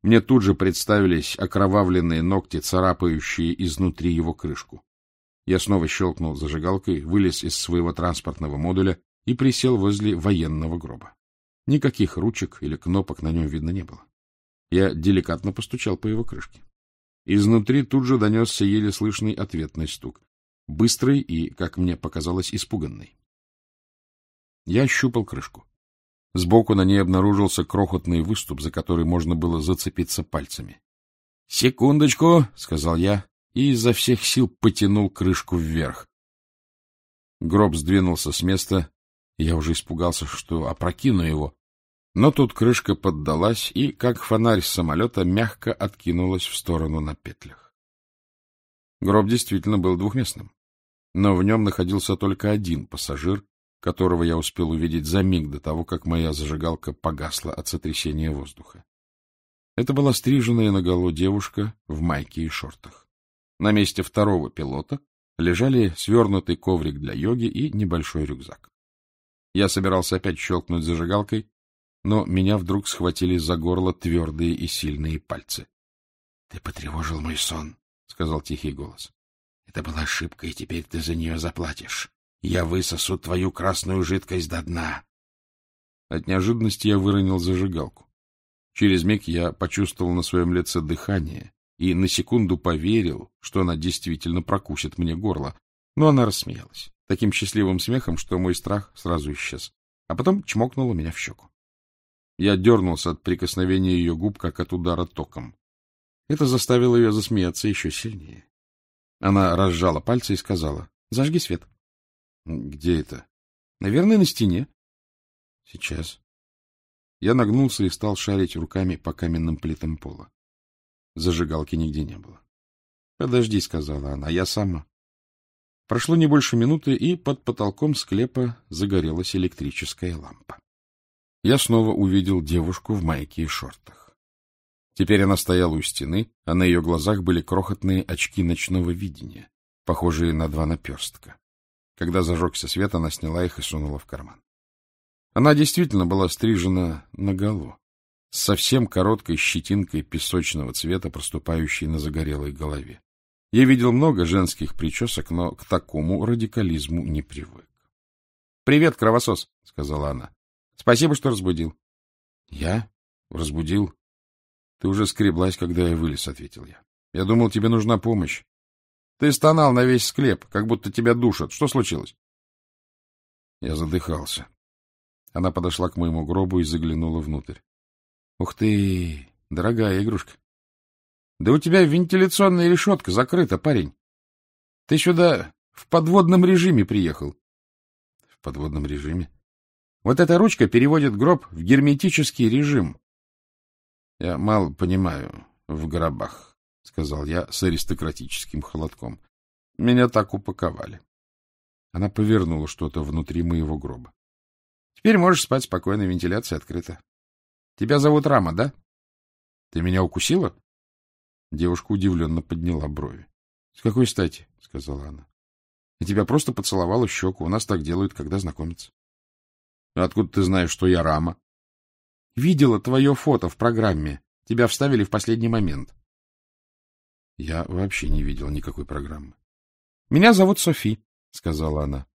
Мне тут же представились окровавленные ногти, царапающие изнутри его крышку. Я снова щелкнул зажигалкой, вылез из своего транспортного модуля и присел возле военного гроба. Никаких ручек или кнопок на нем видно не было. Я деликатно постучал по его крышке. Изнутри тут же донесся еле слышный ответный стук. Быстрый и, как мне показалось, испуганный. Я ощупал крышку. Сбоку на ней обнаружился крохотный выступ, за который можно было зацепиться пальцами. — Секундочку, — сказал я, и изо всех сил потянул крышку вверх. Гроб сдвинулся с места, и я уже испугался, что опрокину его. Но тут крышка поддалась и, как фонарь с самолета, мягко откинулась в сторону на петлях. Гроб действительно был двухместным, но в нем находился только один пассажир, которого я успел увидеть за миг до того, как моя зажигалка погасла от сотрясения воздуха. Это была стриженная наголо девушка в майке и шортах. На месте второго пилота лежали свернутый коврик для йоги и небольшой рюкзак. Я собирался опять щелкнуть зажигалкой, но меня вдруг схватили за горло твердые и сильные пальцы. — Ты потревожил мой сон, — сказал тихий голос. — Это была ошибка, и теперь ты за нее заплатишь. Я высосу твою красную жидкость до дна. От неожиданности я выронил зажигалку. Через миг я почувствовал на своем лице дыхание и на секунду поверил, что она действительно прокусит мне горло, но она рассмеялась таким счастливым смехом, что мой страх сразу исчез, а потом чмокнула меня в щеку. Я дернулся от прикосновения ее губ, как от удара током. Это заставило ее засмеяться еще сильнее. Она разжала пальцы и сказала: — Зажги свет. — Где это? — Наверное, на стене. — Сейчас. Я нагнулся и стал шарить руками по каменным плитам пола. Зажигалки нигде не было. — Подожди, — сказала она, — я сама. Прошло не больше минуты, и под потолком склепа загорелась электрическая лампа. Я снова увидел девушку в майке и шортах. Теперь она стояла у стены, а на ее глазах были крохотные очки ночного видения, похожие на два наперстка. Когда зажегся свет, она сняла их и сунула в карман. Она действительно была стрижена наголо, с совсем короткой щетинкой песочного цвета, проступающей на загорелой голове. Я видел много женских причесок, но к такому радикализму не привык. — Привет, кровосос, — сказала она. — Спасибо, что разбудил. — Я? Разбудил? — Ты уже скреблась, когда я вылез, — ответил я. — Я думал, тебе нужна помощь. Ты стонал на весь склеп, как будто тебя душат. Что случилось? Я задыхался. Она подошла к моему гробу и заглянула внутрь. — Ух ты, дорогая игрушка. Да у тебя вентиляционная решетка закрыта, парень. Ты сюда в подводном режиме приехал. — В подводном режиме? Вот эта ручка переводит гроб в герметический режим. — Я мало понимаю в гробах, — сказал я с аристократическим холодком. — Меня так упаковали. Она повернула что-то внутри моего гроба. — Теперь можешь спать спокойно, вентиляция открыта. — Тебя зовут Рама, да? — Ты меня укусила? Девушка удивленно подняла брови. — С какой стати? — сказала она. — Я тебя просто поцеловала в щеку. У нас так делают, когда знакомятся. — Откуда ты знаешь, что я Рама? — Видела твое фото в программе. Тебя вставили в последний момент. Я вообще не видел никакой программы. — Меня зовут Софи, — сказала она.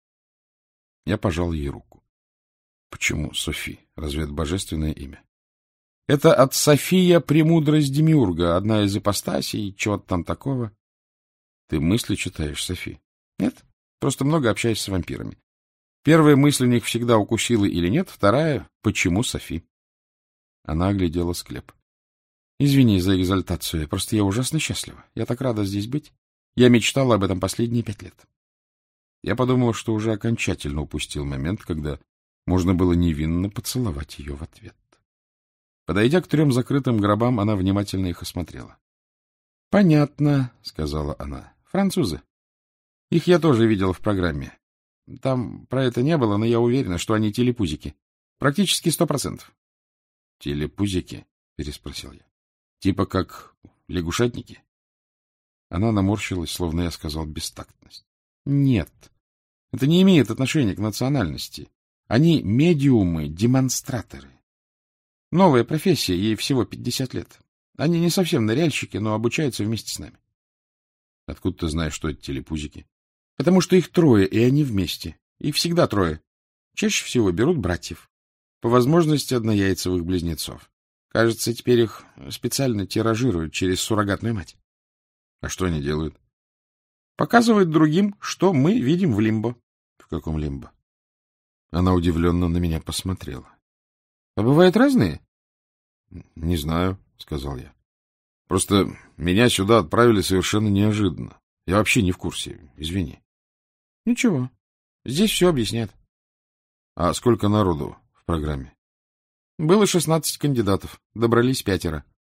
Я пожал ей руку. — Почему Софи? Разве это божественное имя? — Это от София Премудрость Демиурга, одна из ипостасей, чего-то там такого. — Ты мысли читаешь, Софи? — Нет, просто много общаюсь с вампирами. Первая мысль у них всегда укусила или нет, вторая — почему Софи? Она оглядела склеп. — Извини за экзальтацию, просто я ужасно счастлива. Я так рада здесь быть. Я мечтала об этом последние 5 лет. Я подумал, что уже окончательно упустил момент, когда можно было невинно поцеловать ее в ответ. Подойдя к 3 закрытым гробам, она внимательно их осмотрела. — Понятно, — сказала она. — Французы. Их я тоже видел в программе. Там про это не было, но я уверена, что они телепузики. Практически 100%. — Телепузики? — переспросил я. — Типа как лягушатники? Она наморщилась, словно я сказал бестактность. — Нет, это не имеет отношения к национальности. Они медиумы-демонстраторы. Новая профессия, ей всего 50 лет. Они не совсем ныряльщики, но обучаются вместе с нами. — Откуда ты знаешь, что это телепузики? — Потому что их трое, и они вместе. Их всегда трое. Чаще всего берут братьев. По возможности однояйцевых близнецов. Кажется, теперь их специально тиражируют через суррогатную мать. — А что они делают? — Показывают другим, что мы видим в лимбо. — В каком лимбо? Она удивленно на меня посмотрела. — А бывают разные? — Не знаю, — сказал я. — Просто меня сюда отправили совершенно неожиданно. Я вообще не в курсе, извини. — Ничего, здесь все объяснят. — А сколько народу в программе? Было 16 кандидатов, добрались 5.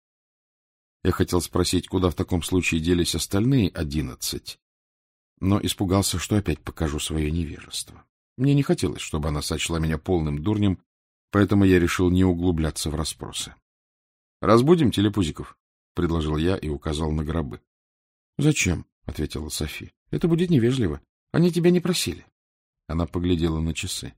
Я хотел спросить, куда в таком случае делись остальные 11, но испугался, что опять покажу свое невежество. Мне не хотелось, чтобы она сочла меня полным дурнем, поэтому я решил не углубляться в расспросы. — Разбудим телепузиков, — предложил я и указал на гробы. — Зачем? — ответила Софи. — Это будет невежливо. Они тебя не просили. Она поглядела на часы.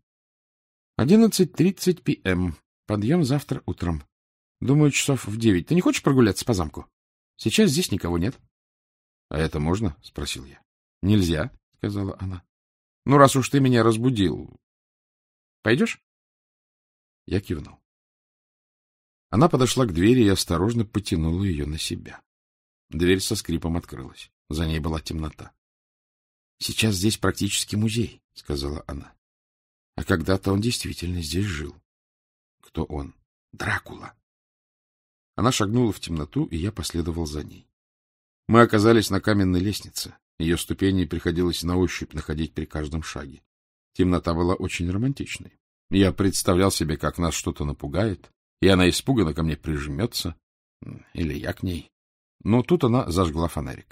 11:30 p.m. Подъем завтра утром. Думаю, часов в 9. Ты не хочешь прогуляться по замку? Сейчас здесь никого нет. — А это можно? — спросил я. — Нельзя, — сказала она. — Ну, раз уж ты меня разбудил. Пойдешь? Я кивнул. Она подошла к двери и осторожно потянула ее на себя. Дверь со скрипом открылась. За ней была темнота. — Сейчас здесь практически музей, — сказала она. — А когда-то он действительно здесь жил. — Кто он? — Дракула. Она шагнула в темноту, и я последовал за ней. Мы оказались на каменной лестнице. Ее ступени приходилось на ощупь находить при каждом шаге. Темнота была очень романтичной. Я представлял себе, как нас что-то напугает, и она испуганно ко мне прижмется, или я к ней. Но тут она зажгла фонарик.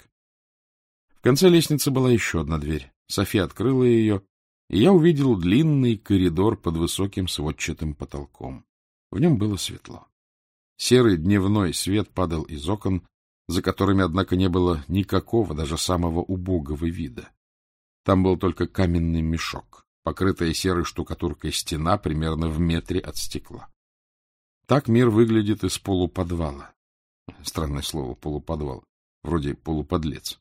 В конце лестницы была еще одна дверь. София открыла ее, и я увидел длинный коридор под высоким сводчатым потолком. В нем было светло. Серый дневной свет падал из окон, за которыми, однако, не было никакого, даже самого убогого вида. Там был только каменный мешок, покрытая серой штукатуркой стена примерно в метре от стекла. Так мир выглядит из полуподвала. Странное слово «полуподвал», вроде «полуподлец».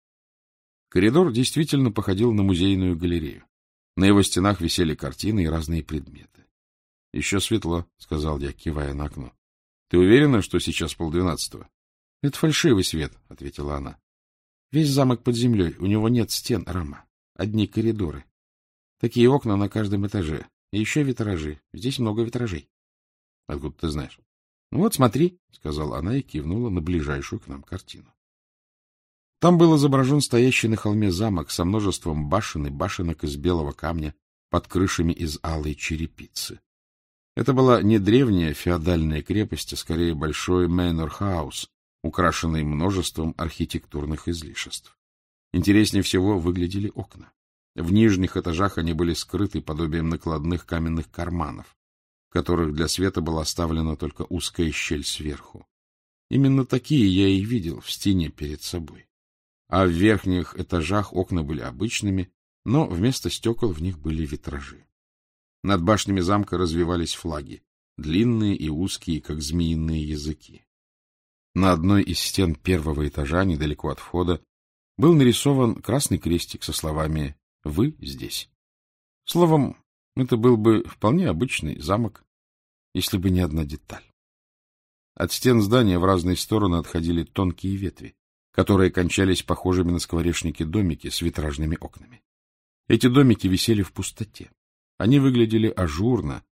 Коридор действительно походил на музейную галерею. На его стенах висели картины и разные предметы. — Еще светло, — сказал я, кивая на окно. — Ты уверена, что сейчас 11:30? — Это фальшивый свет, — ответила она. — Весь замок под землей, у него нет стен, рама, одни коридоры. Такие окна на каждом этаже. И еще витражи. Здесь много витражей. — Откуда ты знаешь? — Вот, смотри, — сказала она и кивнула на ближайшую к нам картину. Там был изображен стоящий на холме замок со множеством башен и башенок из белого камня под крышами из алой черепицы. Это была не древняя феодальная крепость, а скорее большой мэнор-хаус, украшенный множеством архитектурных излишеств. Интереснее всего выглядели окна. В нижних этажах они были скрыты подобием накладных каменных карманов, в которых для света была оставлена только узкая щель сверху. Именно такие я и видел в стене перед собой. А в верхних этажах окна были обычными, но вместо стекол в них были витражи. Над башнями замка развивались флаги, длинные и узкие, как змеиные языки. На одной из стен первого этажа, недалеко от входа, был нарисован красный крестик со словами «Вы здесь». Словом, это был бы вполне обычный замок, если бы не одна деталь. От стен здания в разные стороны отходили тонкие ветви, которые кончались похожими на скворечники домики с витражными окнами. Эти домики висели в пустоте. Они выглядели ажурно,